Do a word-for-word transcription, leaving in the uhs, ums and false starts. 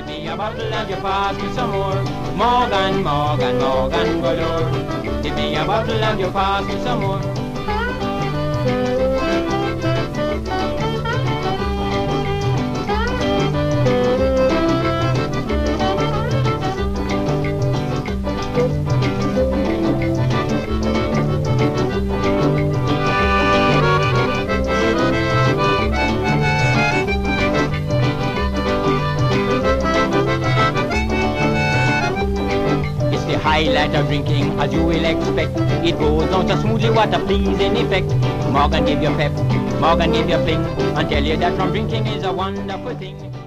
Give me a bottle and you pass me some more. Morgan, Morgan, Morgan galore. Give me a bottle and you pass me some more. Highlight of drinking, as you will expect. It goes down so smoothly, what a pleasing effect. Morgan give you pep, Morgan give you fling, and tell you that from drinking is a wonderful thing.